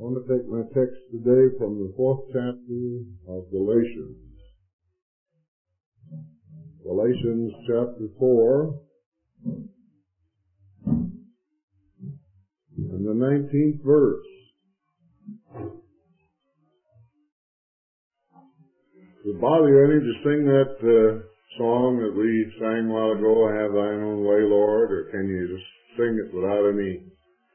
want to take my text today from the 4th chapter of Galatians. Galatians chapter 4 and the 19th verse. Does it bother you any to sing that song that we sang a while ago, Have Thine Own Way, Lord? Or can you just sing it without any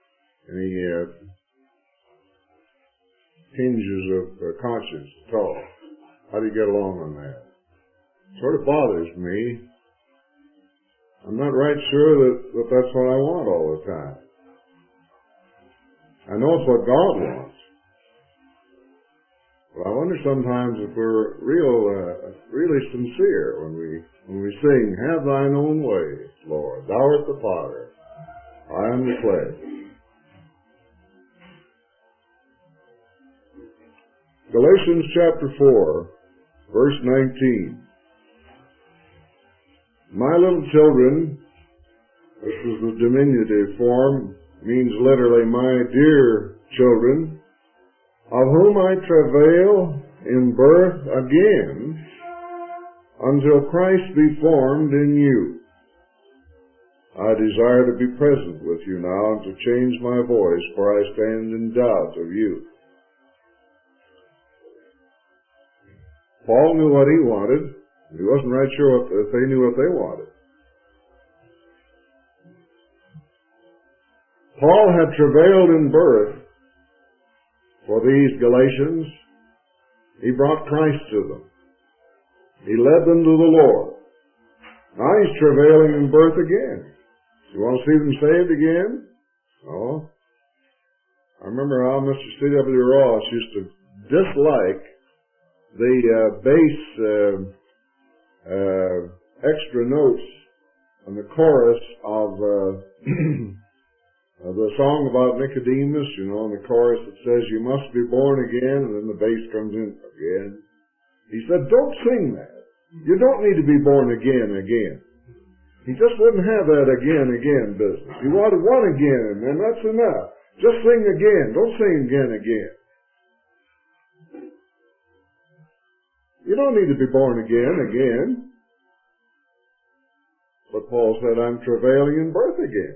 tinges of conscience at all? How do you get along on that? Sort of bothers me. I'm not right sure that that's what I want all the time. I know it's what God wants. But I wonder sometimes if we're really sincere when we sing, Have Thine Own Way, Lord. Thou art the potter, I am the clay. Galatians chapter 4, verse 19. My little children, this is the diminutive form, means literally my dear children, of whom I travail in birth again, until Christ be formed in you. I desire to be present with you now and to change my voice, for I stand in doubt of you. Paul knew what he wanted. He wasn't right sure if they knew what they wanted. Paul had travailed in birth for these Galatians. He brought Christ to them. He led them to the Lord. Now he's travailing in birth again. You want to see them saved again? No. I remember how Mr. C.W. Ross used to dislike the bass extra notes on the chorus of the song about Nicodemus, in the chorus that says, you must be born again, and then the bass comes in again. He said, don't sing that. You don't need to be born again. He just wouldn't have that again business. He wanted one again, and that's enough. Just sing again. Don't sing again. You don't need to be born again. But Paul said, I'm travailing in birth again.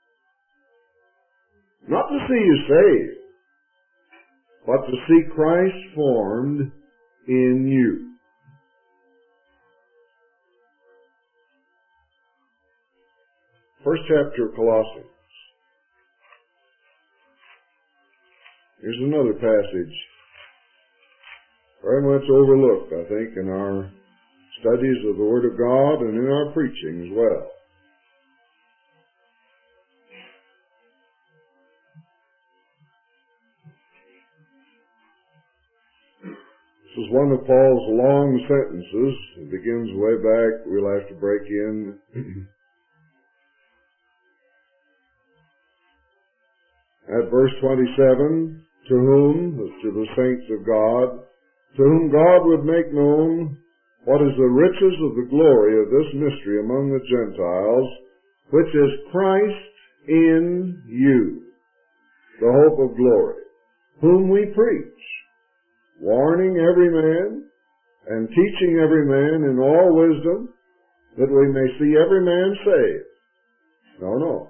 Not to see you saved, but to see Christ formed in you. First chapter of Colossians. Here's another passage very much overlooked, I think, in our studies of the Word of God and in our preaching as well. This is one of Paul's long sentences. It begins way back. We'll have to break in. At verse 27, to whom, to the saints of God, to whom God would make known what is the riches of the glory of this mystery among the Gentiles, which is Christ in you, the hope of glory, whom we preach, warning every man and teaching every man in all wisdom, that we may see every man saved. No.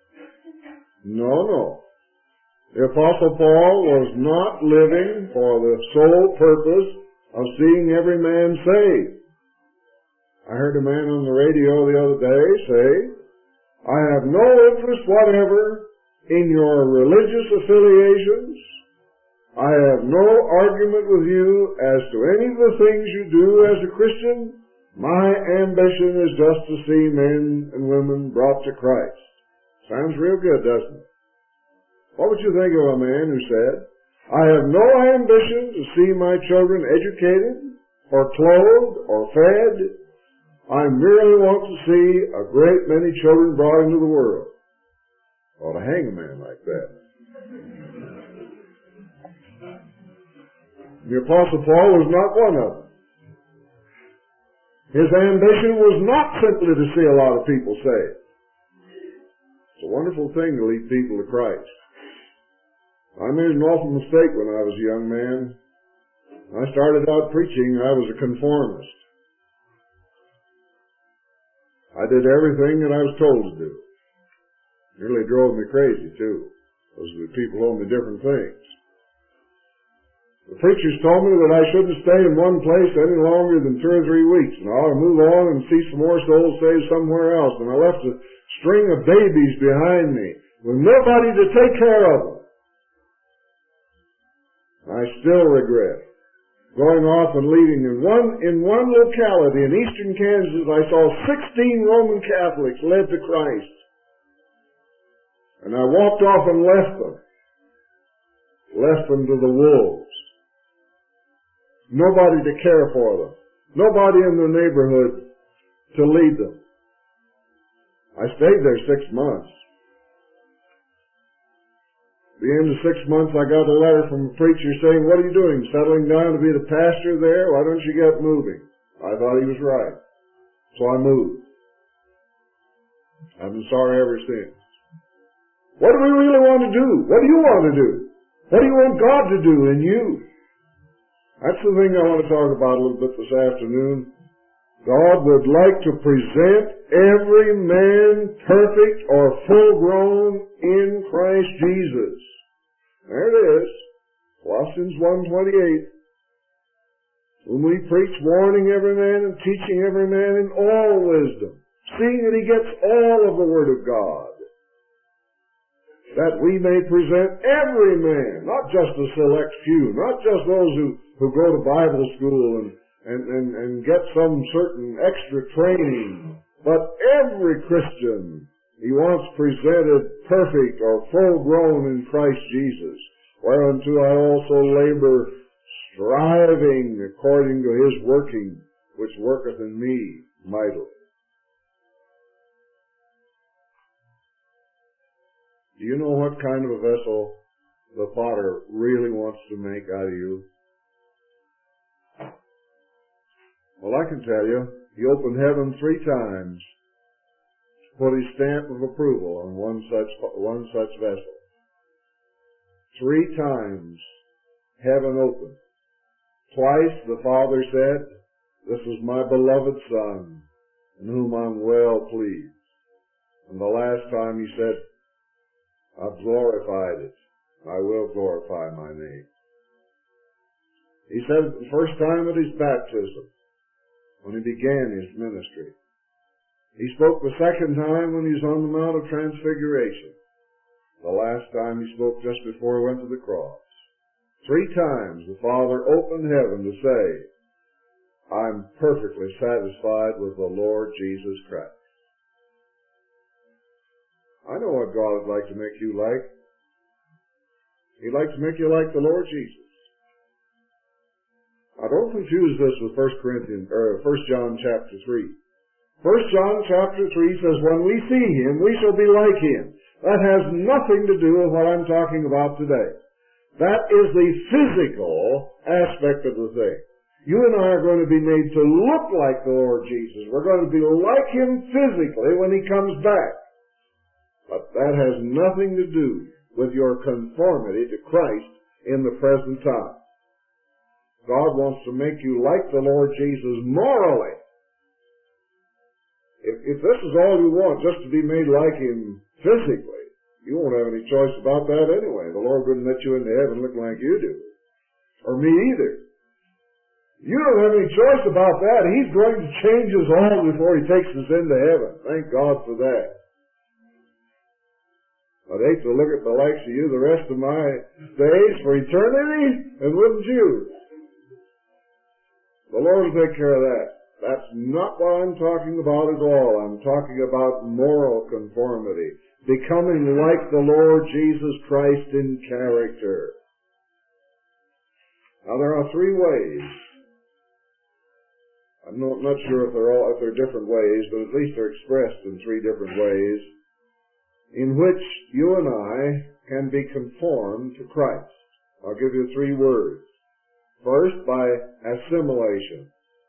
The Apostle Paul was not living for the sole purpose of seeing every man saved. I heard a man on the radio the other day say, I have no interest whatever in your religious affiliations. I have no argument with you as to any of the things you do as a Christian. My ambition is just to see men and women brought to Christ. Sounds real good, doesn't it? What would you think of a man who said, I have no ambition to see my children educated or clothed or fed. I merely want to see a great many children brought into the world. Ought to hang a man like that. The Apostle Paul was not one of them. His ambition was not simply to see a lot of people saved. It's a wonderful thing to lead people to Christ. I made an awful mistake when I was a young man. I started out preaching, I was a conformist. I did everything that I was told to do. Nearly drove me crazy, too, because the people told me different things. The preachers told me that I shouldn't stay in one place any longer than 2 or 3 weeks, and I ought to move on and see some more souls saved somewhere else. And I left a string of babies behind me with nobody to take care of them. I still regret going off and leaving. In one locality in eastern Kansas, I saw 16 Roman Catholics led to Christ. And I walked off and left them to the wolves. Nobody to care for them. Nobody in the neighborhood to lead them. I stayed there 6 months. At the end of 6 months, I got a letter from a preacher saying, "What are you doing, settling down to be the pastor there? Why don't you get moving?" I thought he was right. So I moved. I've been sorry ever since. What do we really want to do? What do you want to do? What do you want God to do in you? That's the thing I want to talk about a little bit this afternoon. God would like to present every man perfect or full grown in Christ Jesus. There it is. Colossians 1:28. When we preach, warning every man and teaching every man in all wisdom, seeing that he gets all of the Word of God, that we may present every man, not just a select few, not just those who go to Bible school and get some certain extra training, but every Christian he wants presented perfect or full grown in Christ Jesus, whereunto I also labor, striving according to his working, which worketh in me mightily. Do you know what kind of a vessel the potter really wants to make out of you? Well, I can tell you, he opened heaven 3 times to put his stamp of approval on one such vessel. 3 times heaven opened. Twice the Father said, "This is my beloved Son, in whom I'm well pleased." And the last time he said, "I've glorified it. I will glorify my name." He said it the first time at his baptism, when he began his ministry. He spoke the second time when he was on the Mount of Transfiguration. The last time he spoke just before he went to the cross. 3 times the Father opened heaven to say, "I'm perfectly satisfied with the Lord Jesus Christ." I know what God would like to make you like. He'd like to make you like the Lord Jesus. Now don't confuse this with 1 John chapter 3. 1 John chapter 3 says, "When we see him, we shall be like him." That has nothing to do with what I'm talking about today. That is the physical aspect of the thing. You and I are going to be made to look like the Lord Jesus. We're going to be like him physically when he comes back. But that has nothing to do with your conformity to Christ in the present time. God wants to make you like the Lord Jesus morally. If this is all you want, just to be made like him physically, you won't have any choice about that anyway. The Lord wouldn't let you into heaven looking like you do. Or me either. You don't have any choice about that. He's going to change us all before he takes us into heaven. Thank God for that. I'd hate to look at the likes of you the rest of my days for eternity, and wouldn't you? The Lord will take care of that. That's not what I'm talking about at all. I'm talking about moral conformity, becoming like the Lord Jesus Christ in character. Now there are 3 ways. I'm not sure if they're different ways, but at least they're expressed in 3 different ways, in which you and I can be conformed to Christ. I'll give you 3 words. First, by assimilation.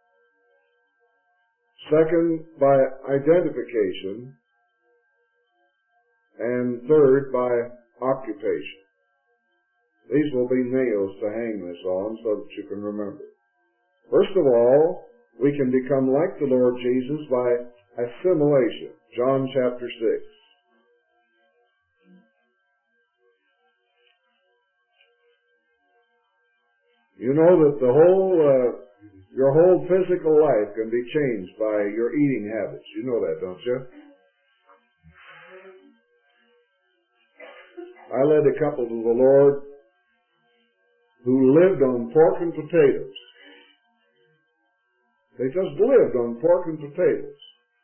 Second, by identification. And third, by occupation. These will be nails to hang this on so that you can remember. First of all, we can become like the Lord Jesus by assimilation. John chapter 6. You know that your whole physical life can be changed by your eating habits. You know that, don't you? I led a couple to the Lord who lived on pork and potatoes. They just lived on pork and potatoes.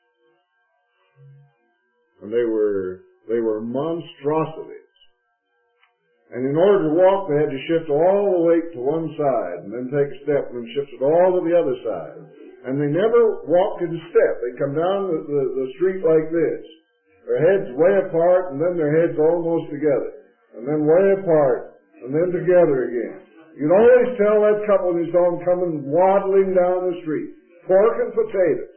And they were monstrosities. And in order to walk, they had to shift all the weight to one side, and then take a step, and then shift it all to the other side. And they never walked in step. They come down the street like this. Their heads way apart, and then their heads almost together. And then way apart, and then together again. You'd always tell that couple when you saw them coming waddling down the street. Pork and potatoes.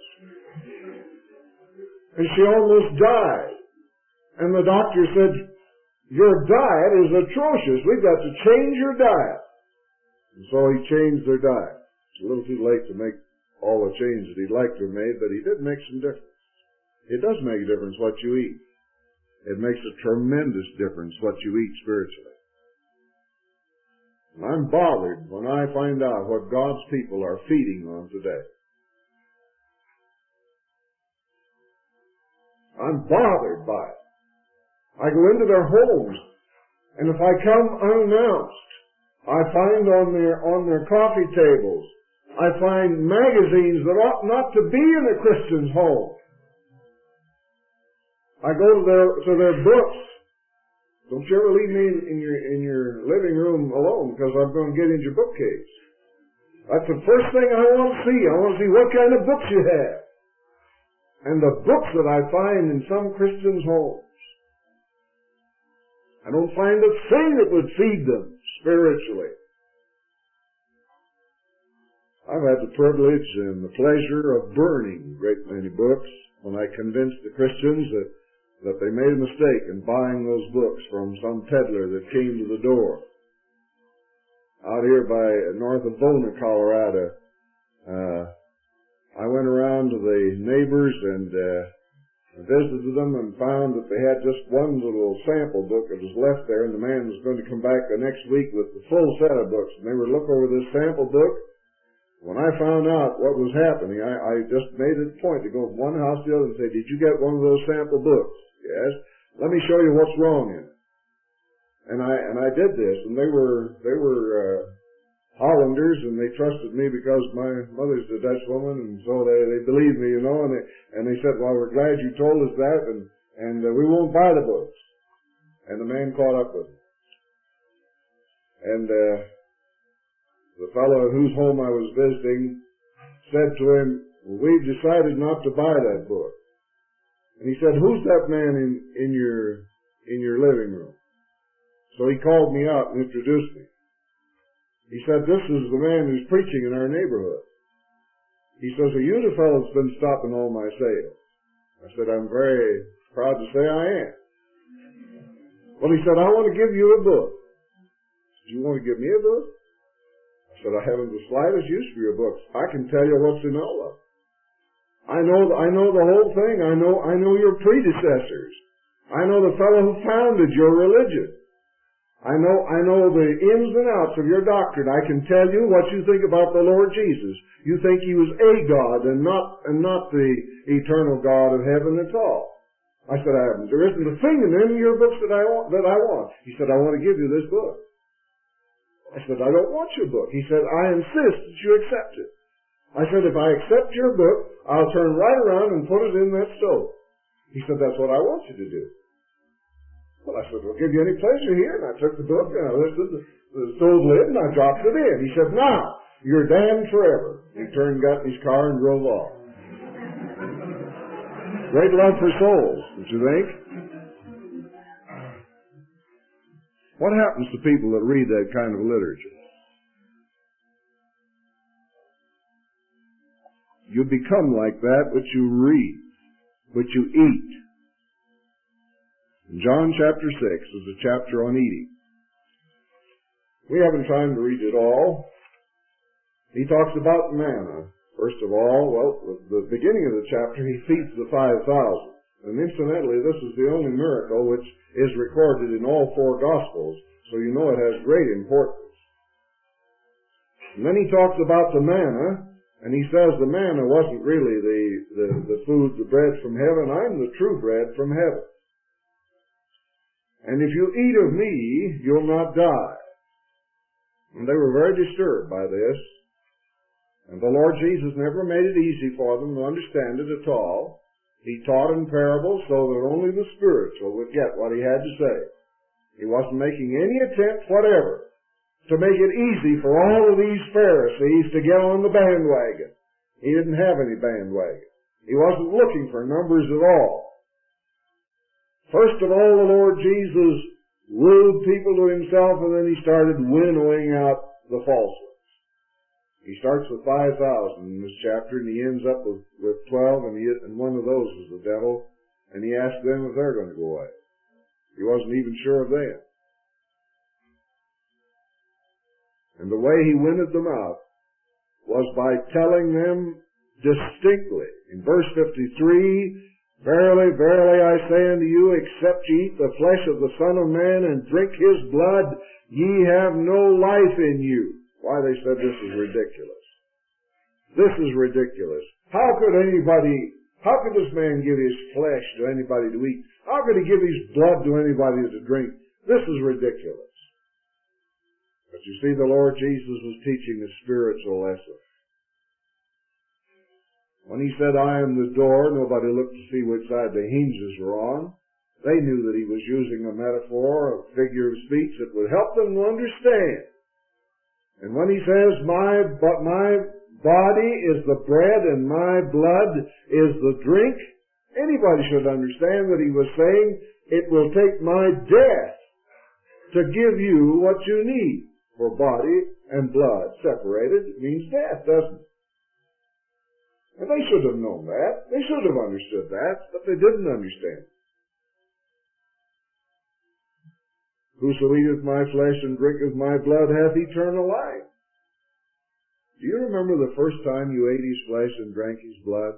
And she almost died. And the doctor said, "Your diet is atrocious. We've got to change your diet." And so he changed their diet. It's a little too late to make all the changes he'd like to have made, but he did make some difference. It does make a difference what you eat. It makes a tremendous difference what you eat spiritually. And I'm bothered when I find out what God's people are feeding on today. I'm bothered by it. I go into their homes, and if I come unannounced, I find on their coffee tables, I find magazines that ought not to be in a Christian's home. I go to their books. Don't you ever leave me in your living room alone, because I'm going to get into your bookcase. That's the first thing I want to see. I want to see what kind of books you have. And the books that I find in some Christians' homes, I don't find a thing that would feed them spiritually. I've had the privilege and the pleasure of burning a great many books when I convinced the Christians that they made a mistake in buying those books from some peddler that came to the door. Out here by north of Bona, Colorado, I went around to the neighbors and visited them and found that they had just one little sample book that was left there, and the man was going to come back the next week with the full set of books, and they were to look over this sample book. When I found out what was happening, I just made it a point to go from one house to the other and say, "Did you get one of those sample books?" "Yes." "Let me show you what's wrong in it." And I did this, and they were Hollanders, and they trusted me because my mother's a Dutch woman, and so they believed me, you know, and they said, "Well, we're glad you told us that, and we won't buy the books." And the man caught up with me. And the fellow whose home I was visiting said to him, "Well, we've decided not to buy that book." And he said, "Who's that man in your living room?" So he called me out and introduced me. He said, "This is the man who's preaching in our neighborhood." He says, "Are you the fellow that's been stopping all my sales?" I said, "I'm very proud to say I am." Well, he said, "I want to give you a book." I said, "You want to give me a book?" I said, "I haven't the slightest use for your books. I can tell you what's in all of them. I know the whole thing. I know your predecessors. I know the fellow who founded your religion. I know the ins and outs of your doctrine. I can tell you what you think about the Lord Jesus. You think He was a God and not the eternal God of heaven at all." I said, "There isn't a thing in any of your books that I want." He said, "I want to give you this book." I said, "I don't want your book." He said, "I insist that you accept it." I said, "If I accept your book, I'll turn right around and put it in that stove." He said, "That's what I want you to do." Well, I said, "We'll give you any pleasure here." And I took the book and I lifted the stove lid and I dropped it in. He said, "Now, you're damned forever." He turned, got in his car and drove off. Great love for souls, don't you think? What happens to people that read that kind of literature? You become like that which you read, which you eat. John chapter 6 is a chapter on eating. We haven't time to read it all. He talks about manna. First of all, well, the beginning of the chapter, he feeds the 5,000. And incidentally, this is the only miracle which is recorded in all 4 Gospels, so you know it has great importance. And then he talks about the manna, and he says the manna wasn't really the food, the bread from heaven. I'm the true bread from heaven. And if you eat of me, you'll not die. And they were very disturbed by this. And the Lord Jesus never made it easy for them to understand it at all. He taught in parables so that only the spiritual would get what he had to say. He wasn't making any attempt whatever to make it easy for all of these Pharisees to get on the bandwagon. He didn't have any bandwagon. He wasn't looking for numbers at all. First of all, the Lord Jesus wooed people to himself, and then he started winnowing out the false ones. He starts with 5,000 in this chapter, and he ends up with 12, and one of those is the devil, and he asked them if they're going to go away. He wasn't even sure of them. And the way he winnowed them out was by telling them distinctly. In verse 53, Verily, verily, I say unto you, except ye eat the flesh of the Son of Man and drink his blood, ye have no life in you. Why, they said this is ridiculous. This is ridiculous. How could this man give his flesh to anybody to eat? How could he give his blood to anybody to drink? This is ridiculous. But you see, the Lord Jesus was teaching a spiritual lesson. When he said, I am the door, nobody looked to see which side the hinges were on. They knew that he was using a metaphor, a figure of speech that would help them to understand. And when he says, my body is the bread and my blood is the drink, anybody should understand that he was saying, it will take my death to give you what you need. For body and blood separated means death, doesn't it? And they should have known that. They should have understood that, but they didn't understand. Whoso eateth my flesh and drinketh my blood hath eternal life. Do you remember the first time you ate his flesh and drank his blood?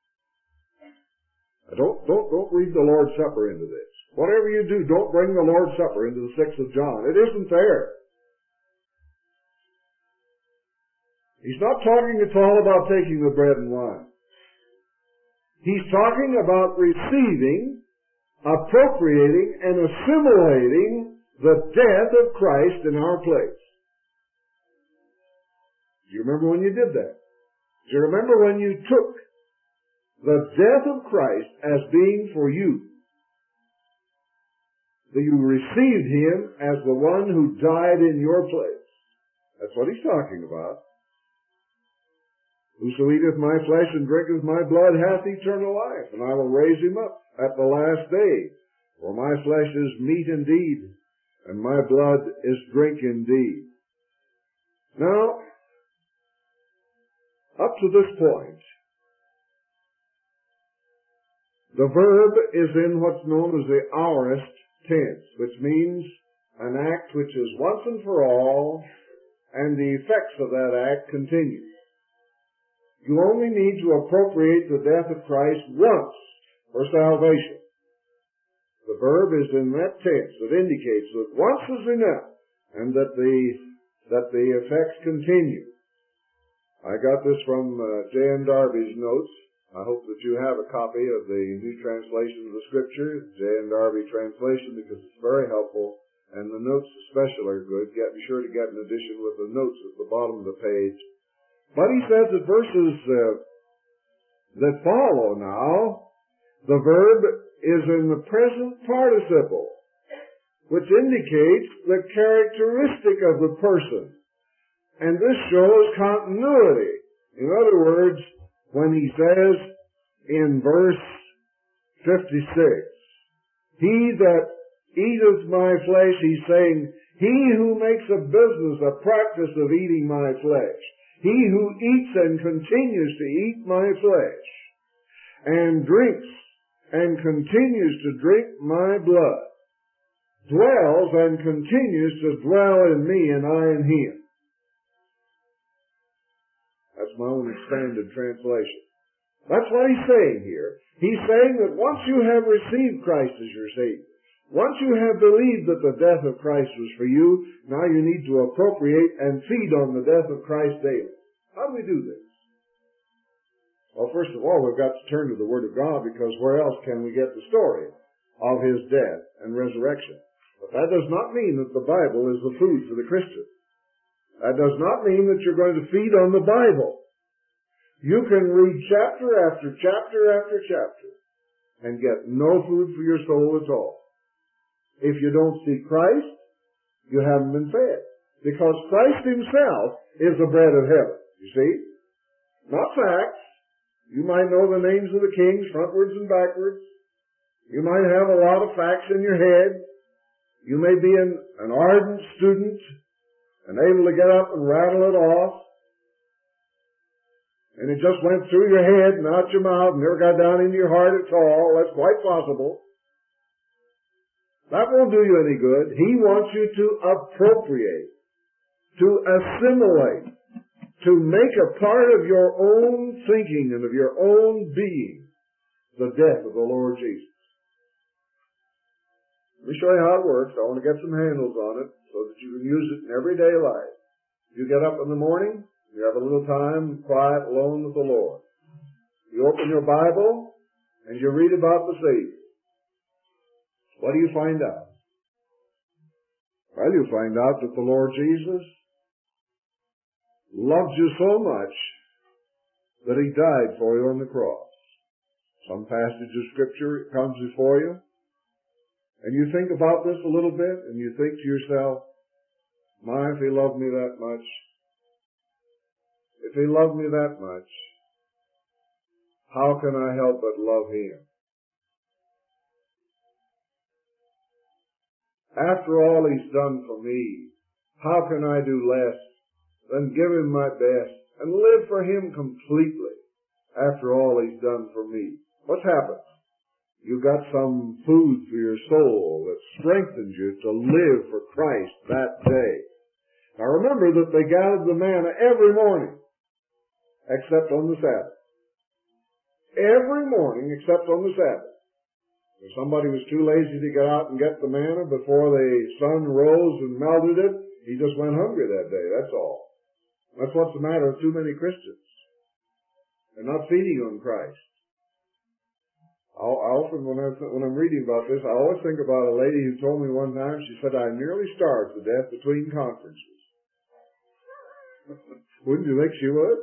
Don't read the Lord's Supper into this. Whatever you do, don't bring the Lord's Supper into the 6th of John. It isn't there. He's not talking at all about taking the bread and wine. He's talking about receiving, appropriating, and assimilating the death of Christ in our place. Do you remember when you did that? Do you remember when you took the death of Christ as being for you? That you received him as the one who died in your place. That's what he's talking about. Whoso eateth my flesh and drinketh my blood hath eternal life, and I will raise him up at the last day. For my flesh is meat indeed, and my blood is drink indeed. Now, up to this point, the verb is in what's known as the aorist tense, which means an act which is once and for all, and the effects of that act continue. You only need to appropriate the death of Christ once for salvation. The verb is in that tense that indicates that once is enough, and that the effects continue. I got this from J.N. Darby's notes. I hope that you have a copy of the New Translation of the Scripture, J.N. Darby translation, because it's very helpful, and the notes especially are good. Be sure to get an edition with the notes at the bottom of the page. But he says that verses that follow now, the verb is in the present participle, which indicates the characteristic of the person. And this shows continuity. In other words, when he says in verse 56, he that eateth my flesh, he's saying, he who makes a business, a practice of eating my flesh, he who eats and continues to eat my flesh, and drinks and continues to drink my blood. dwells and continues to dwell in me and I in him. That's my own expanded translation. That's what he's saying here. He's saying that once you have received Christ as your Savior, once you have believed that the death of Christ was for you, now you need to appropriate and feed on the death of Christ daily. How do we do this? Well, first of all, we've got to turn to the Word of God, because where else can we get the story of his death and resurrection? But that does not mean that the Bible is the food for the Christian. That does not mean that you're going to feed on the Bible. You can read chapter after chapter after chapter and get no food for your soul at all. If you don't see Christ, you haven't been fed. Because Christ himself is the bread of heaven, you see? Not facts. You might know the names of the kings frontwards and backwards. You might have a lot of facts in your head. You may be an ardent student and able to get up and rattle it off. And it just went through your head and out your mouth and never got down into your heart at all. That's quite possible. That won't do you any good. He wants you to appropriate, to assimilate, to make a part of your own thinking and of your own being the death of the Lord Jesus. Let me show you how it works. I want to get some handles on it so that you can use it in everyday life. You get up in the morning, you have a little time, quiet, alone with the Lord. You open your Bible, and you read about the Savior. What do you find out? Well, you find out that the Lord Jesus loves you so much that he died for you on the cross. Some passage of Scripture comes before you, and you think about this a little bit, and you think to yourself, my, if he loved me that much, if he loved me that much, how can I help but love him? After all he's done for me, how can I do less than give him my best and live for him completely after all he's done for me? What's happened? You got some food for your soul that strengthens you to live for Christ that day. Now remember that they gathered the manna every morning, except on the Sabbath. Every morning except on the Sabbath. If somebody was too lazy to get out and get the manna before the sun rose and melted it, he just went hungry that day, that's all. That's what's the matter with too many Christians. They're not feeding on Christ. I often, when I'm reading about this, I always think about a lady who told me one time, she said, I nearly starved to death between conferences. Wouldn't you think she would?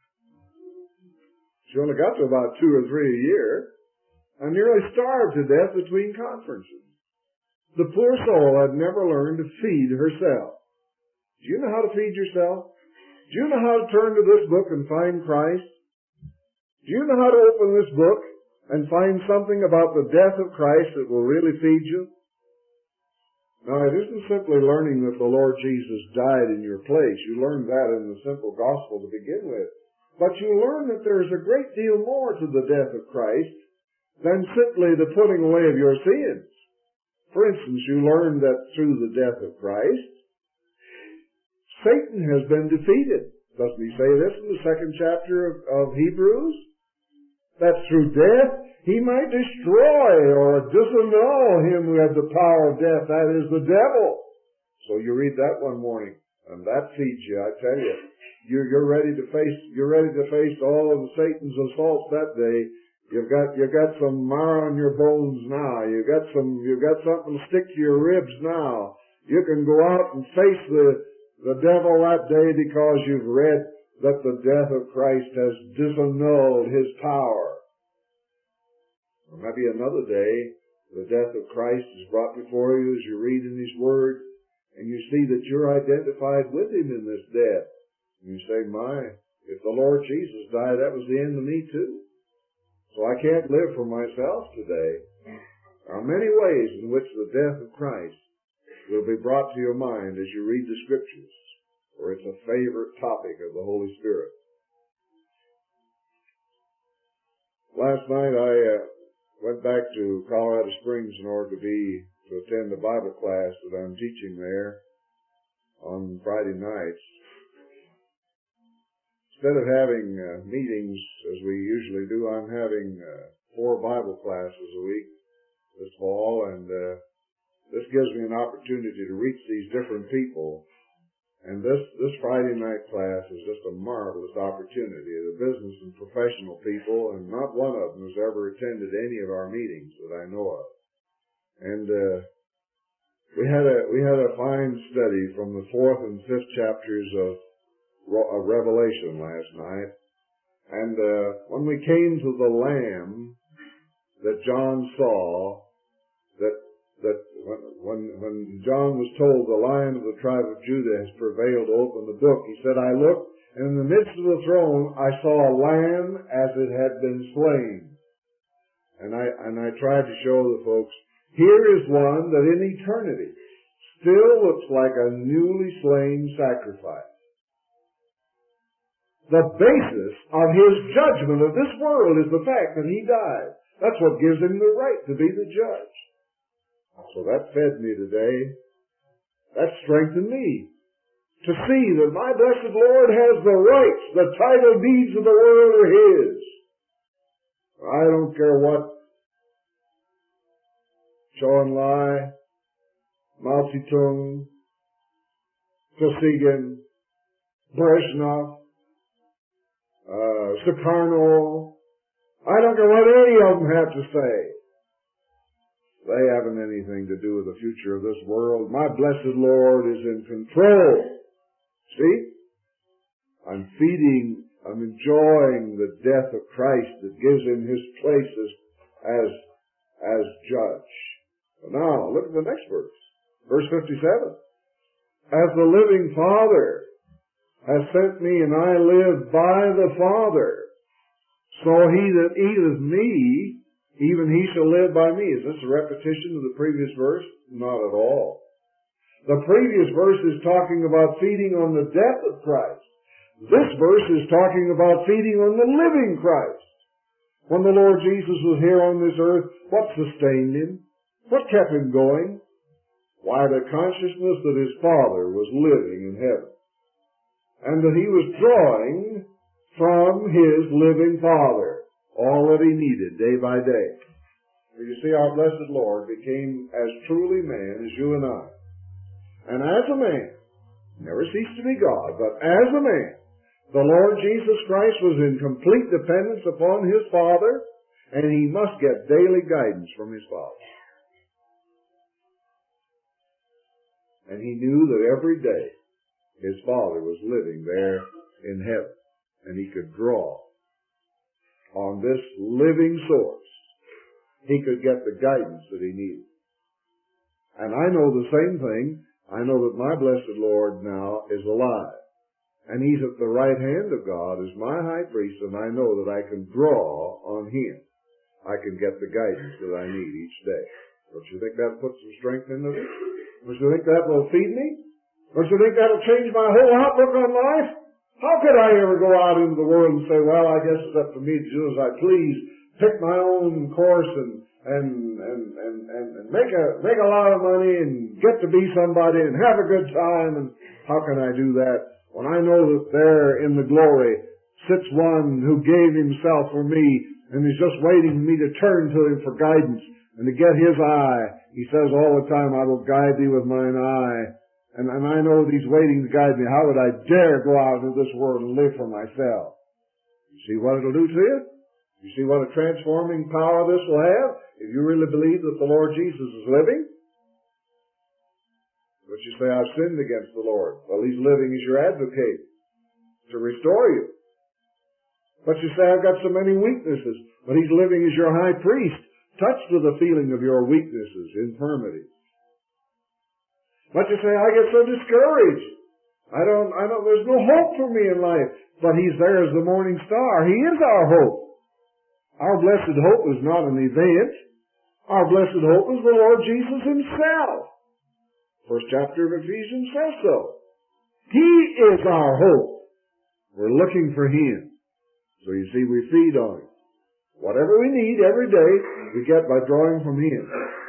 She only got to about 2 or 3 a year. I nearly starved to death between conferences. The poor soul had never learned to feed herself. Do you know how to feed yourself? Do you know how to turn to this book and find Christ? Do you know how to open this book and find something about the death of Christ that will really feed you? Now, it isn't simply learning that the Lord Jesus died in your place. You learned that in the simple gospel to begin with. But you learn that there is a great deal more to the death of Christ than simply the putting away of your sins. For instance, you learn that through the death of Christ, Satan has been defeated. Doesn't he say this in the 2nd chapter of Hebrews? That through death he might destroy or disannul him who had the power of death, that is the devil. So you read that one morning, and that feeds you, I tell you. You're ready to face all of Satan's assaults that day. You've got some marrow in your bones now. You've got something to stick to your ribs now. You can go out and face the devil that day because you've read that the death of Christ has disannulled his power. Or maybe another day, the death of Christ is brought before you as you read in his word, and you see that you're identified with him in this death. And you say, my, if the Lord Jesus died, that was the end of me too. So I can't live for myself today. There are many ways in which the death of Christ will be brought to your mind as you read the Scriptures, or it's a favorite topic of the Holy Spirit. Last night I went back to Colorado Springs in order to be to attend a Bible class that I'm teaching there on Friday nights. Instead of having meetings as we usually do, I'm having 4 Bible classes a week this fall, and this gives me an opportunity to reach these different people. And this Friday night class is just a marvelous opportunity. The business and professional people, and not one of them has ever attended any of our meetings that I know of. And we had a fine study from the 4th and 5th chapters of Revelation last night. And when we came to the Lamb that John saw, that when John was told the Lion of the tribe of Judah has prevailed to open the book, he said, I looked, and in the midst of the throne I saw a lamb as it had been slain. And I tried to show the folks, here is one that in eternity still looks like a newly slain sacrifice. The basis of his judgment of this world is the fact that he died. That's what gives him the right to be the judge. So that fed me today. That strengthened me to see that my blessed Lord has the rights. The title deeds of the world are his. I don't care what Chou En-lai, Mao Zedong, Kosygin, Brezhnev, Sukarno, I don't care what any of them have to say. They haven't anything to do with the future of this world. My blessed Lord is in control. See? I'm enjoying the death of Christ that gives him his place as judge. Now, look at the next verse. Verse 57. As the living Father has sent me, and I live by the Father, so he that eateth me, even he shall live by me. Is this a repetition of the previous verse? Not at all. The previous verse is talking about feeding on the death of Christ. This verse is talking about feeding on the living Christ. When the Lord Jesus was here on this earth, what sustained him? What kept him going? Why, the consciousness that his Father was living in heaven, and that he was drawing from his living Father all that he needed day by day. For you see, our blessed Lord became as truly man as you and I. And as a man, never ceased to be God, but as a man, the Lord Jesus Christ was in complete dependence upon his Father, and he must get daily guidance from his Father. And he knew that every day his Father was living there in heaven, and he could draw on this living source. He could get the guidance that he needed. And I know the same thing. I know that my blessed Lord now is alive, and he's at the right hand of God as my high priest, and I know that I can draw on him. I can get the guidance that I need each day. Don't you think that'll put some strength into me? Don't you think that will feed me? Don't you think that'll change my whole outlook on life? How could I ever go out into the world and say, well, I guess it's up to me to do as I please, pick my own course and make a lot of money and get to be somebody and have a good time? And how can I do that when I know that there in the glory sits one who gave himself for me and is just waiting for me to turn to him for guidance and to get his eye? He says all the time, I will guide thee with mine eye. And I know that he's waiting to guide me. How would I dare go out into this world and live for myself? You see what it'll do to you? You see what a transforming power this will have? If you really believe that the Lord Jesus is living? But you say, I've sinned against the Lord. Well, he's living as your advocate to restore you. But you say, I've got so many weaknesses. But he's living as your high priest, touched with the feeling of your weaknesses, infirmities. But you say, I get so discouraged. There's no hope for me in life. But he's there as the morning star. He is our hope. Our blessed hope is not an event. Our blessed hope is the Lord Jesus himself. First chapter of Ephesians says so. He is our hope. We're looking for him. So you see, we feed on him. Whatever we need every day, we get by drawing from him.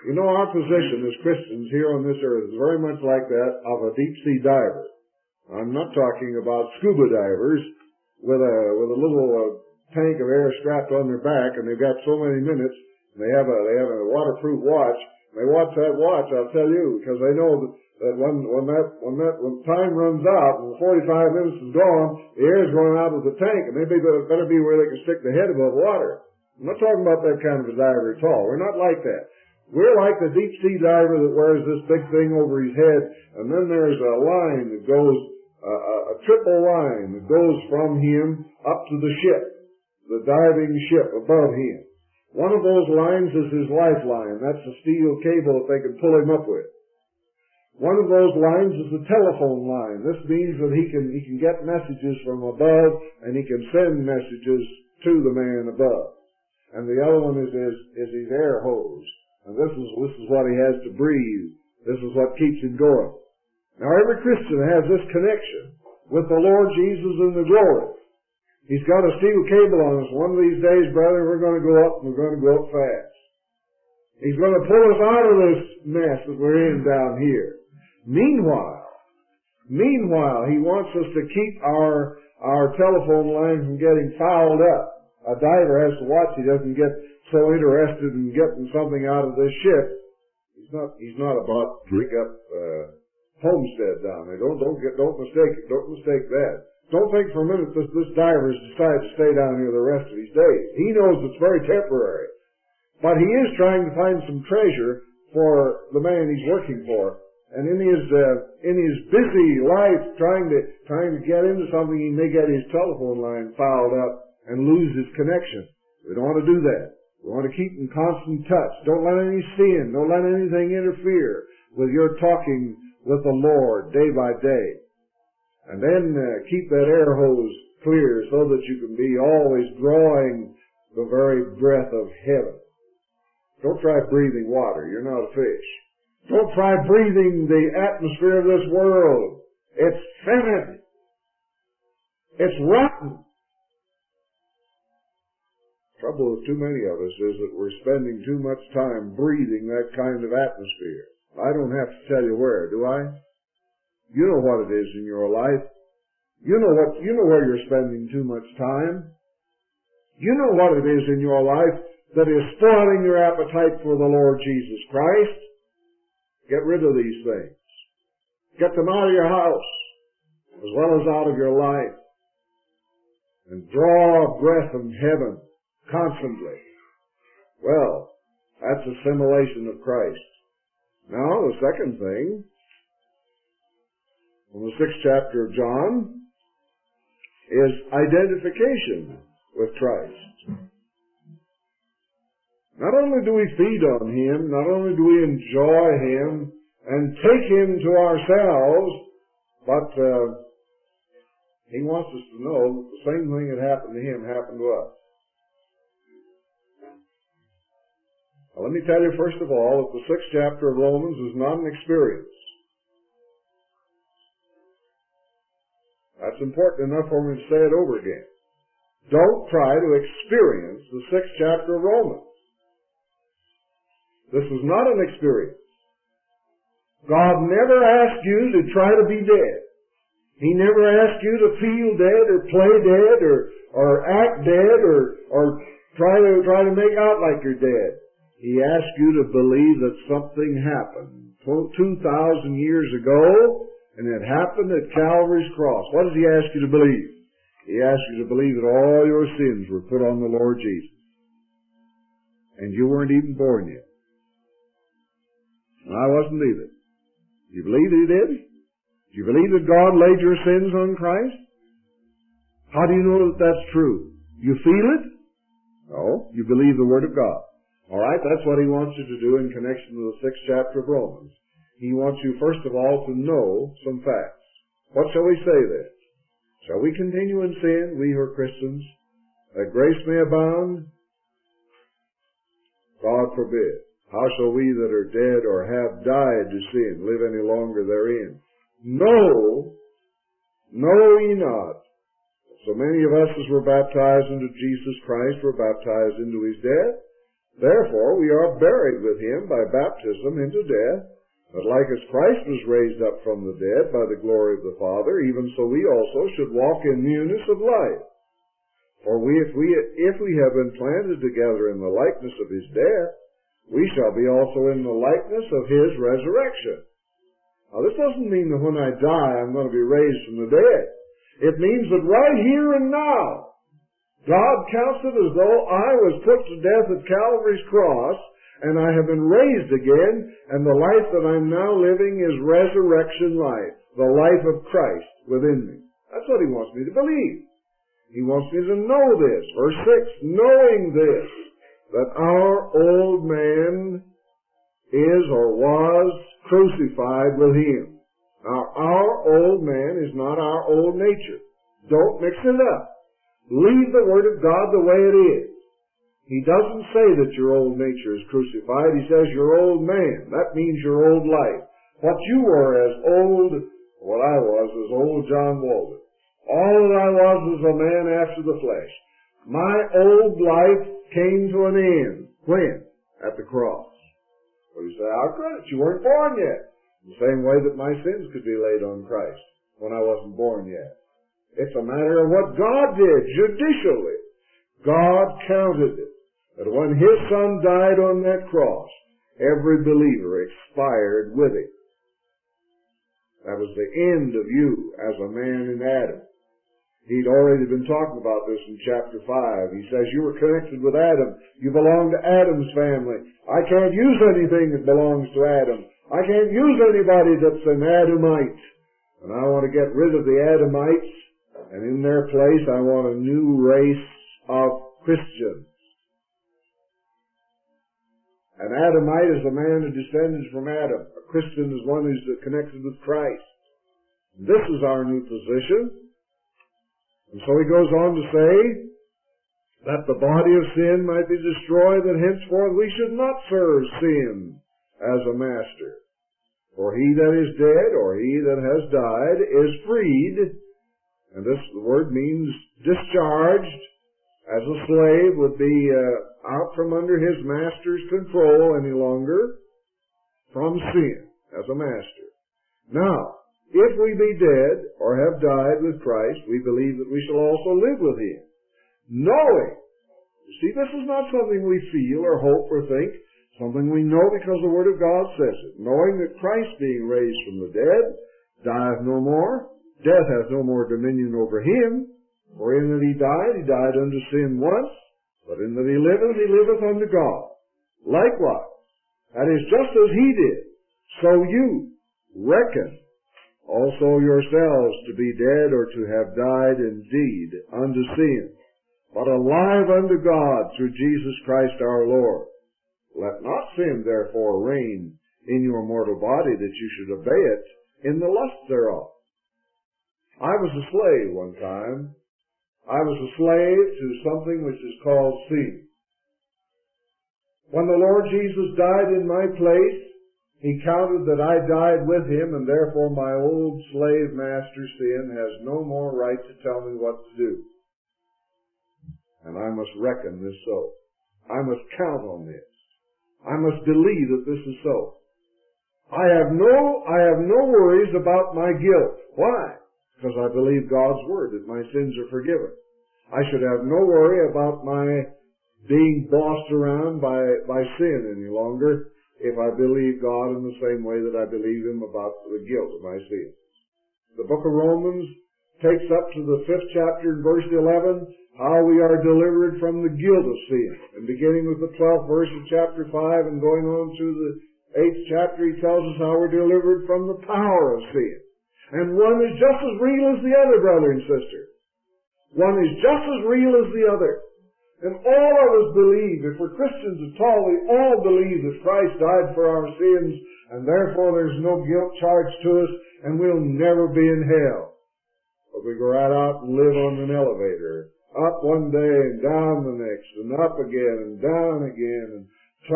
You know, our position as Christians here on this earth is very much like that of a deep-sea diver. I'm not talking about scuba divers with a little tank of air strapped on their back, and they've got so many minutes, and they have a waterproof watch. They watch that watch, I'll tell you, because they know that when time runs out and 45 minutes is gone, the air's going out of the tank, and they better be where they can stick the head above water. I'm not talking about that kind of a diver at all. We're not like that. We're like the deep sea diver that wears this big thing over his head, and then there's a line that goes, a triple line that goes from him up to the ship, the diving ship above him. One of those lines is his lifeline. That's the steel cable that they can pull him up with. One of those lines is the telephone line. This means that he can get messages from above, and he can send messages to the man above. And the other one is his air hose. And this is what he has to breathe. This is what keeps him going. Now every Christian has this connection with the Lord Jesus in the glory. He's got a steel cable on us. One of these days, brother, we're going to go up, and we're going to go up fast. He's going to pull us out of this mess that we're in down here. Meanwhile, he wants us to keep our telephone line from getting fouled up. A diver has to watch he doesn't get so interested in getting something out of this ship. He's not about to pick up homestead down there. Don't mistake that. Don't think for a minute this diver has decided to stay down here the rest of his days. He knows it's very temporary. But he is trying to find some treasure for the man he's working for. And in his busy life trying to get into something, he may get his telephone line fouled up and lose his connection. We don't want to do that. We want to keep in constant touch. Don't let any sin, don't let anything interfere with your talking with the Lord day by day. And then keep that air hose clear so that you can be always drawing the very breath of heaven. Don't try breathing water. You're not a fish. Don't try breathing the atmosphere of this world. It's fetid. It's rotten. The trouble with too many of us is that we're spending too much time breathing that kind of atmosphere. I don't have to tell you where, do I? You know what it is in your life. You know where you're spending too much time. You know what it is in your life that is spoiling your appetite for the Lord Jesus Christ. Get rid of these things. Get them out of your house, as well as out of your life. And draw a breath from heaven constantly. Well, that's assimilation of Christ. Now, the second thing, from the 6th chapter of John, is identification with Christ. Not only do we feed on Him, not only do we enjoy Him and take Him to ourselves, but He wants us to know that the same thing that happened to Him happened to us. Now, let me tell you first of all that the 6th chapter of Romans is not an experience. That's important enough for me to say it over again. Don't try to experience the 6th chapter of Romans. This is not an experience. God never asked you to try to be dead. He never asked you to feel dead or play dead or act dead or try to make out like you're dead. He asked you to believe that something happened 2,000 years ago, and it happened at Calvary's cross. What does He ask you to believe? He asked you to believe that all your sins were put on the Lord Jesus. And you weren't even born yet. And I wasn't either. Do you believe that He did? Do you believe that God laid your sins on Christ? How do you know that that's true? You feel it? No, you believe the Word of God. All right, that's what He wants you to do in connection with the 6th chapter of Romans. He wants you, first of all, to know some facts. What shall we say then? Shall we continue in sin, we who are Christians, that grace may abound? God forbid. How shall we that are dead or have died to sin live any longer therein? No, know ye not. So many of us as were baptized into Jesus Christ were baptized into His death, Therefore we are buried with him by baptism into death, that like as Christ was raised up from the dead by the glory of the Father, even so we also should walk in newness of life. For if we have been planted together in the likeness of his death, we shall be also in the likeness of his resurrection. Now this doesn't mean that when I die I'm going to be raised from the dead. It means that right here and now, God counts it as though I was put to death at Calvary's cross, and I have been raised again, and the life that I'm now living is resurrection life, the life of Christ within me. That's what he wants me to believe. He wants me to know this. Verse 6, knowing this, that our old man is or was crucified with him. Now, our old man is not our old nature. Don't mix it up. Leave the Word of God the way it is. He doesn't say that your old nature is crucified. He says your old man. That means your old life. What you were as old, what I was as old John Walden. All that I was a man after the flesh. My old life came to an end. When? At the cross. Well, you say, how could it? You weren't born yet. The same way that my sins could be laid on Christ when I wasn't born yet. It's a matter of what God did judicially. God counted it. That when his Son died on that cross, every believer expired with him. That was the end of you as a man in Adam. He'd already been talking about this in chapter 5. He says, you were connected with Adam. You belong to Adam's family. I can't use anything that belongs to Adam. I can't use anybody that's an Adamite. And I want to get rid of the Adamites, and in their place I want a new race of Christians. An Adamite is a man who descended from Adam. A Christian is one who's connected with Christ. This is our new position. And so he goes on to say that the body of sin might be destroyed, that henceforth we should not serve sin as a master. For he that is dead, or he that has died, is freed, and this word means discharged, as a slave would be out from under his master's control any longer, from sin as a master. Now, if we be dead or have died with Christ, we believe that we shall also live with him. Knowing, you see, this is not something we feel or hope or think, something we know because the Word of God says it. Knowing that Christ being raised from the dead, dieth no more, death hath no more dominion over him. For in that he died unto sin once, but in that he liveth unto God. Likewise, that is just as he did, so you reckon also yourselves to be dead or to have died indeed unto sin, but alive unto God through Jesus Christ our Lord. Let not sin therefore reign in your mortal body, that you should obey it in the lust thereof. I was a slave one time. I was a slave to something which is called sin. When the Lord Jesus died in my place, he counted that I died with him, and therefore my old slave master sin has no more right to tell me what to do. And I must reckon this so. I must count on this. I must believe that this is so. I have no worries about my guilt. Why? Because I believe God's Word, that my sins are forgiven. I should have no worry about my being bossed around by sin any longer if I believe God in the same way that I believe Him about the guilt of my sins. The book of Romans takes up to the 5th chapter in verse 11, how we are delivered from the guilt of sin. And beginning with the 12th verse of chapter 5 and going on through the 8th chapter, he tells us how we're delivered from the power of sin. And one is just as real as the other, brother and sister. One is just as real as the other. And all of us believe, if we're Christians at all, we all believe that Christ died for our sins, and therefore there's no guilt charged to us, and we'll never be in hell. But we go right out and live on an elevator, up one day and down the next, and up again and down again, and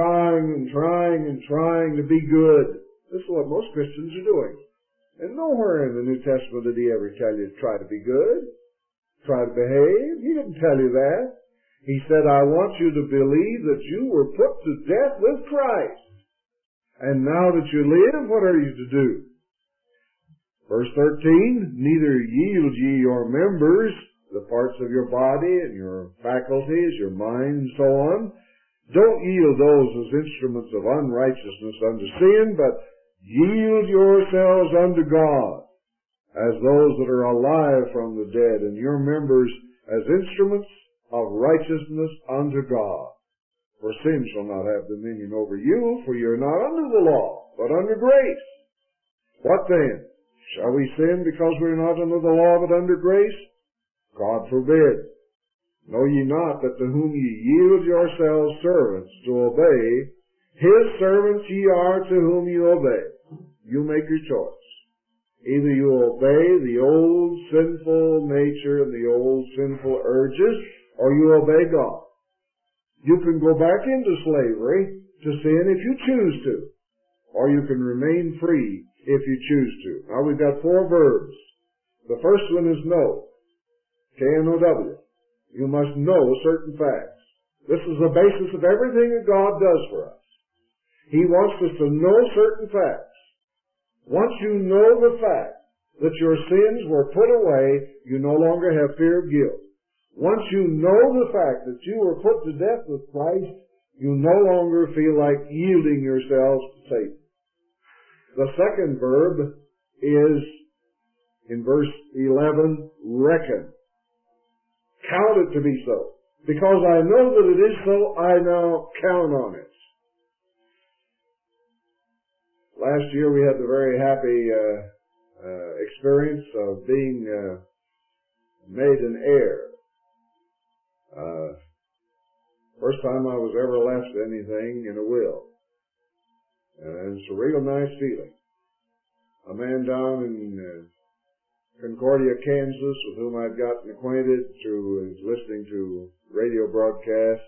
trying to be good. This is what most Christians are doing. And nowhere in the New Testament did he ever tell you to try to be good, try to behave. He didn't tell you that. He said, I want you to believe that you were put to death with Christ. And now that you live, what are you to do? Verse 13, neither yield ye your members, the parts of your body and your faculties, your mind and so on. Don't yield those as instruments of unrighteousness unto sin, but yield yourselves unto God as those that are alive from the dead, and your members as instruments of righteousness unto God. For sin shall not have dominion over you, for you are not under the law, but under grace. What then? Shall we sin because we are not under the law, but under grace? God forbid. Know ye not that to whom ye yield yourselves servants to obey, his servants ye are to whom you obey? You make your choice. Either you obey the old sinful nature and the old sinful urges, or you obey God. You can go back into slavery to sin if you choose to, or you can remain free if you choose to. Now we've got 4 verbs. The first one is know. K-N-O-W. You must know certain facts. This is the basis of everything that God does for us. He wants us to know certain facts. Once you know the fact that your sins were put away, you no longer have fear of guilt. Once you know the fact that you were put to death with Christ, you no longer feel like yielding yourselves to Satan. The second verb is, in verse 11, reckon. Count it to be so. Because I know that it is so, I now count on it. Last year we had the very happy experience of being made an heir. First time I was ever left anything in a will. And it's a real nice feeling. A man down in Concordia, Kansas, with whom I'd gotten acquainted through his listening to radio broadcasts,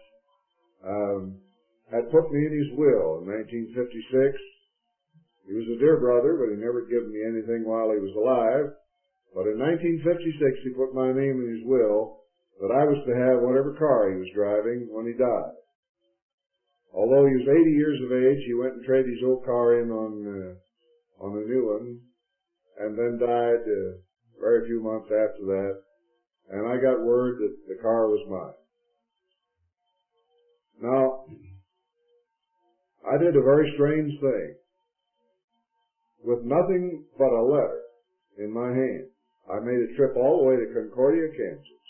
had put me in his will in 1956. He was a dear brother, but he never given me anything while he was alive. But in 1956, he put my name in his will that I was to have whatever car he was driving when he died. Although he was 80 years of age, he went and traded his old car in on a new one, and then died very few months after that. And I got word that the car was mine. Now, I did a very strange thing. With nothing but a letter in my hand, I made a trip all the way to Concordia, Kansas,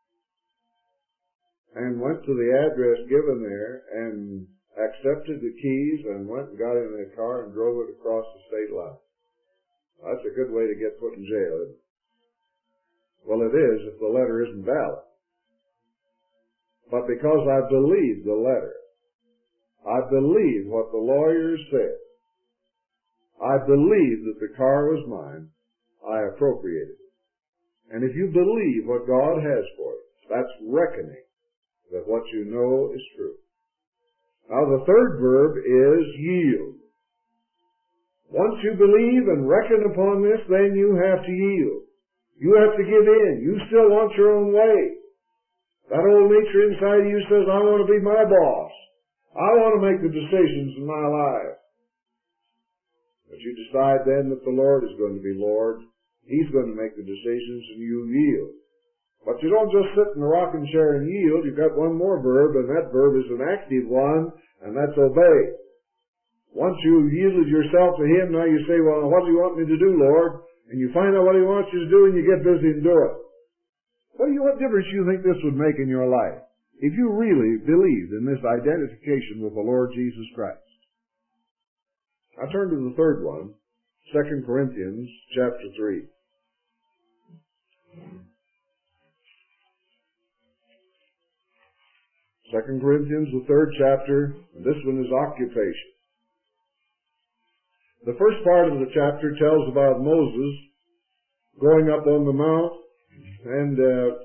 and went to the address given there and accepted the keys and went and got in the car and drove it across the state line. That's a good way to get put in jail, isn't it? Well, it is if the letter isn't valid. But because I believed the letter, I believed what the lawyers said, I believed that the car was mine, I appropriated it. And if you believe what God has for you, that's reckoning that what you know is true. Now the third verb is yield. Once you believe and reckon upon this, then you have to yield. You have to give in. You still want your own way. That old nature inside you says, I want to be my boss. I want to make the decisions in my life. But you decide then that the Lord is going to be Lord. He's going to make the decisions and you yield. But you don't just sit in the rocking chair and yield. You've got one more verb, and that verb is an active one, and that's obey. Once you yielded yourself to Him, now you say, well, what do you want me to do, Lord? And you find out what He wants you to do, and you get busy and do it. What difference do you think this would make in your life if you really believed in this identification with the Lord Jesus Christ? I turn to the third one, 2 Corinthians chapter 3. 2 Corinthians, the 3rd chapter, and this one is occupation. The first part of the chapter tells about Moses going up on the mount, and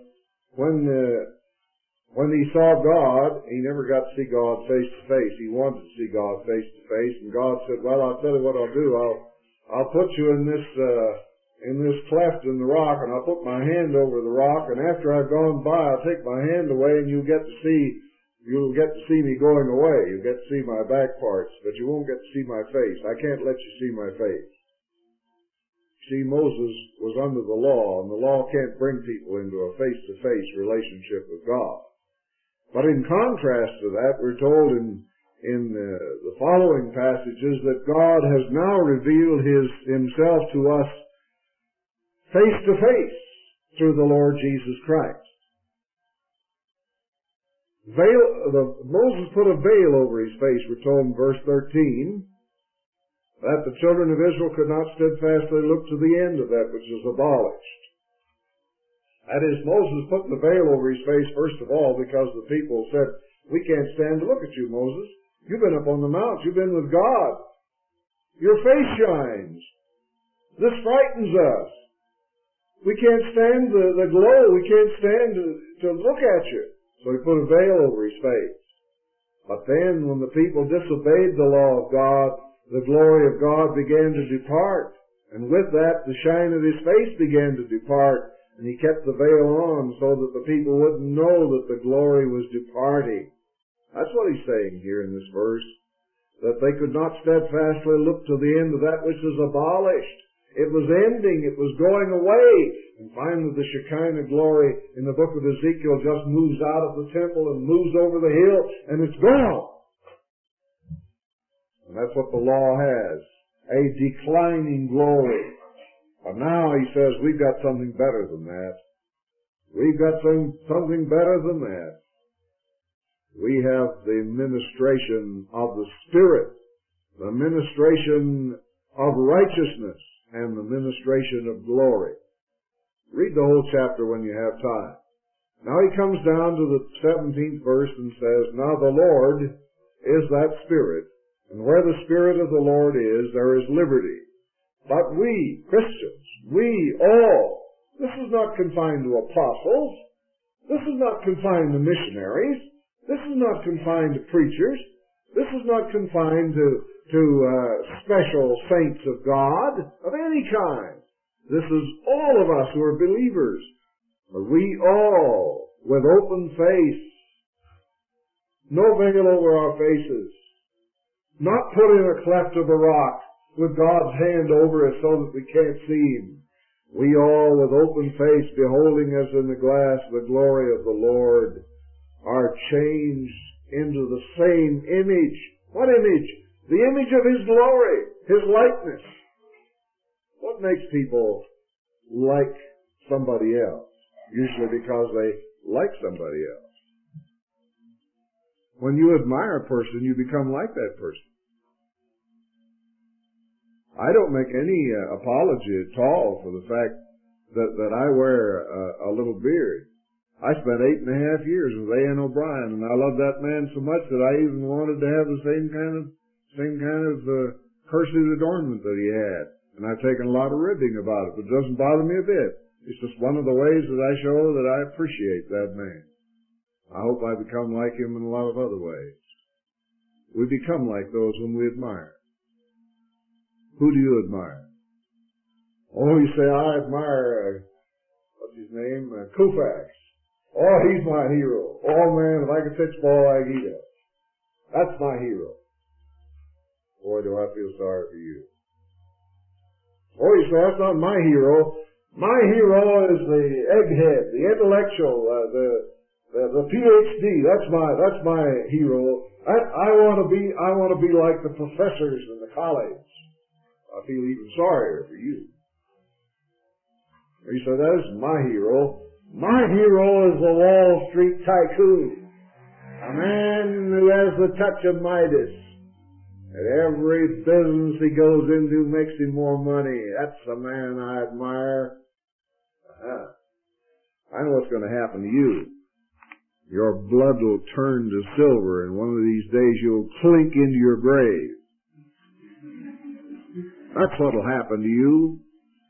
when he saw God, he never got to see God face to face. He wanted to see God face to face, and God said, well, I'll tell you what I'll do. I'll put you in this in this cleft in the rock, and I'll put my hand over the rock, and after I've gone by, I'll take my hand away, and you'll get to see me going away. You'll get to see my back parts, but you won't get to see my face. I can't let you see my face. See, Moses was under the law, and the law can't bring people into a face-to-face relationship with God. But in contrast to that, we're told in the following passages that God has now revealed himself to us face-to-face through the Lord Jesus Christ. Moses put a veil over his face, we're told in verse 13, that the children of Israel could not steadfastly look to the end of that which is abolished. That is, Moses put the veil over his face, first of all, because the people said, we can't stand to look at you, Moses. You've been up on the mount. You've been with God. Your face shines. This frightens us. We can't stand the glow. We can't stand to look at you. So he put a veil over his face. But then when the people disobeyed the law of God, the glory of God began to depart. And with that, the shine of his face began to depart. And he kept the veil on so that the people wouldn't know that the glory was departing. That's what he's saying here in this verse. That they could not steadfastly look to the end of that which is abolished. It was ending. It was going away. And finally the Shekinah glory in the book of Ezekiel just moves out of the temple and moves over the hill, and it's gone. And that's what the law has. A declining glory. But now he says we've got something better than that. We've got something better than that. We have the ministration of the Spirit, the ministration of righteousness, and the ministration of glory. Read the whole chapter when you have time. Now he comes down to the 17th verse and says, now the Lord is that Spirit, and where the Spirit of the Lord is, there is liberty. But we, Christians, we all, this is not confined to apostles. This is not confined to missionaries. This is not confined to preachers. This is not confined to special saints of God of any kind. This is all of us who are believers. We all, with open face, no veil over our faces, not put in a cleft of a rock with God's hand over us so that we can't see Him. We all, with open face, beholding as in the glass the glory of the Lord, are changed into the same image. What image? The image of His glory, His likeness. What makes people like somebody else? Usually because they like somebody else. When you admire a person, you become like that person. I don't make any apology at all for the fact that I wear a little beard. I spent 8.5 years with A.N. O'Brien, and I loved that man so much that I even wanted to have the same kind of cursed adornment that he had. And I've taken a lot of ribbing about it, but it doesn't bother me a bit. It's just one of the ways that I show that I appreciate that man. I hope I become like him in a lot of other ways. We become like those whom we admire. Who do you admire? Oh, you say, I admire, what's his name? Koufax. Oh, he's my hero. Oh, man, if I could pitch ball like he does. That's my hero. Boy, do I feel sorry for you. Oh, you say, that's not my hero. My hero is the egghead, the intellectual, the PhD. That's my hero. I want to be like the professors in the college. I feel even sorrier for you. You say, that isn't my hero. My hero is the Wall Street tycoon. A man who has the touch of Midas. And every business he goes into makes him more money. That's the man I admire. I know what's going to happen to you. Your blood will turn to silver, and one of these days you'll clink into your grave. That's what'll happen to you.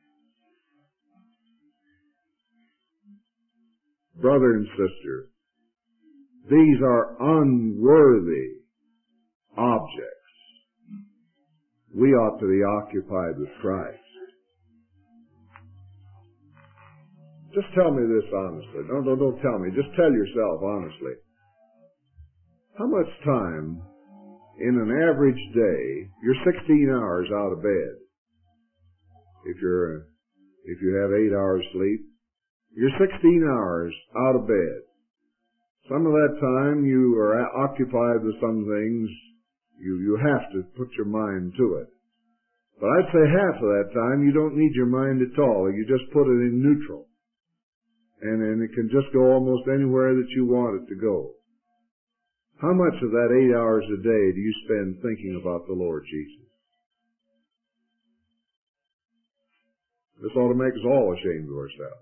Brother and sister, these are unworthy objects. We ought to be occupied with Christ. just tell me this honestly. Don't tell me. Just tell yourself honestly. How much time in an average day, you're 16 hours out of bed. If you have 8 hours sleep, you're 16 hours out of bed. Some of that time you are occupied with some things. You have to put your mind to it. But I'd say half of that time you don't need your mind at all. You just put it in neutral. And then it can just go almost anywhere that you want it to go. How much of that 8 hours a day do you spend thinking about the Lord Jesus? This ought to make us all ashamed of ourselves.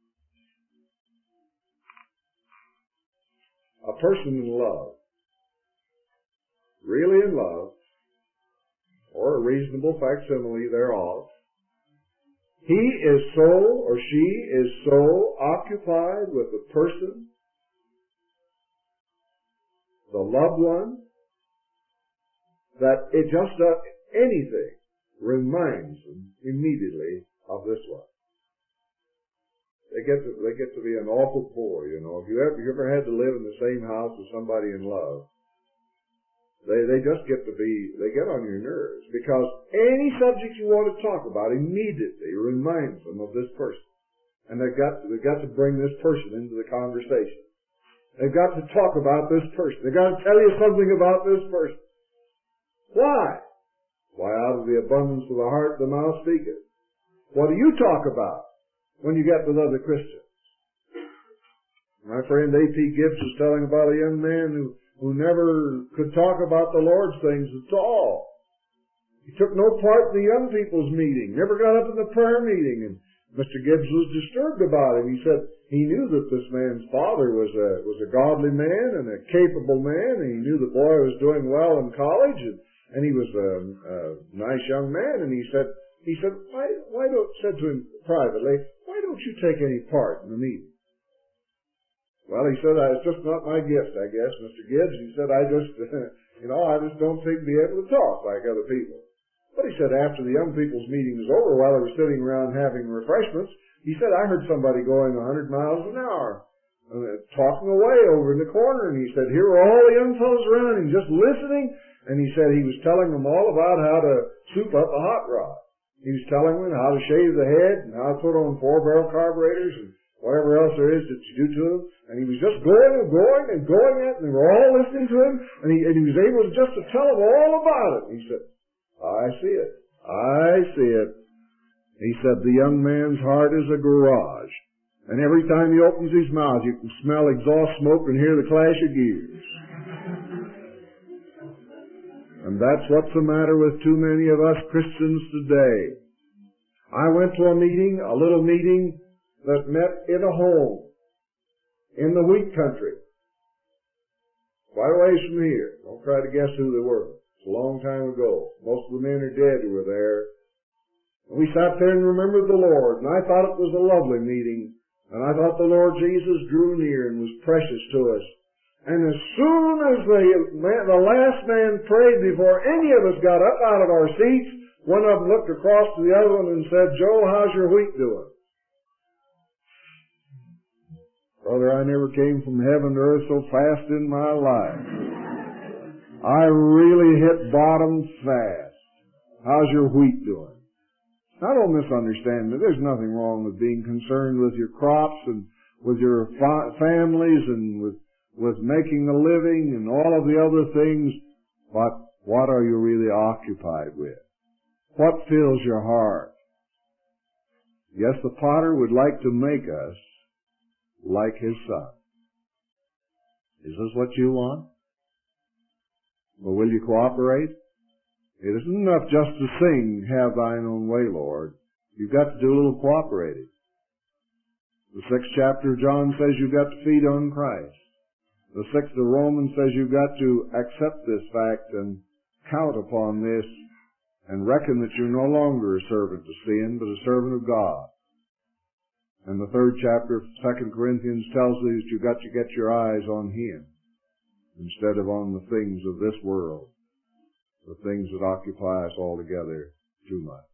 A person in love, really in love, or a reasonable facsimile thereof, he is so, or she is so occupied with the person, the loved one, that it just anything reminds them immediately of this one. They get to be an awful bore, you know. If you ever had to live in the same house with somebody in love, they just get on your nerves, because any subject you want to talk about immediately reminds them of this person. And they've got to bring this person into the conversation. They've got to talk about this person. They've got to tell you something about this person. Why? Why, out of the abundance of the heart the mouth speaketh. What do you talk about when you get with other Christians? My friend A.P. Gibbs was telling about a young man who never could talk about the Lord's things at all. He took no part in the young people's meeting, never got up in the prayer meeting, and Mr. Gibbs was disturbed about him. He said he knew that this man's father was a godly man and a capable man, and he knew the boy was doing well in college, and he was a nice young man, and he said, said to him privately, why don't you take any part in the meeting? Well, he said, it's just not my gift, I guess, Mr. Gibbs. He said, I just don't seem to be able to talk like other people. But he said, after the young people's meeting was over, while they were sitting around having refreshments, he said, I heard somebody going 100 miles an hour, talking away over in the corner. And he said, here were all the young fellows around him just listening. And he said he was telling them all about how to soup up a hot rod. He was telling them how to shave the head and how to put on 4-barrel carburetors and whatever else there is that you do to them. And he was just going at it, and they were all listening to him, and he was able just to tell them all about it. He said, I see it. I see it. He said, the young man's heart is a garage, and every time he opens his mouth, you can smell exhaust smoke and hear the clash of gears. And that's what's the matter with too many of us Christians today. I went to a little meeting that met in a home in the wheat country, quite a ways from here. Don't try to guess who they were. It's a long time ago. Most of the men are dead who were there. And we sat there and remembered the Lord, and I thought it was a lovely meeting, and I thought the Lord Jesus drew near and was precious to us. And as soon as the last man prayed, before any of us got up out of our seats, one of them looked across to the other one and said, Joe, how's your wheat doing? Brother, I never came from heaven to earth so fast in my life. I really hit bottom fast. How's your wheat doing? Now, don't misunderstand me. There's nothing wrong with being concerned with your crops and with your families and with making a living and all of the other things. But what are you really occupied with? What fills your heart? Yes, the potter would like to make us like his son. Is this what you want? Well, will you cooperate? It isn't enough just to sing, have thine own way, Lord. You've got to do a little cooperating. The 6th chapter of John says you've got to feed on Christ. The 6th of Romans says you've got to accept this fact and count upon this and reckon that you're no longer a servant of sin, but a servant of God. And the 3rd chapter of 2 Corinthians tells us you've got to get your eyes on Him instead of on the things of this world, the things that occupy us altogether too much.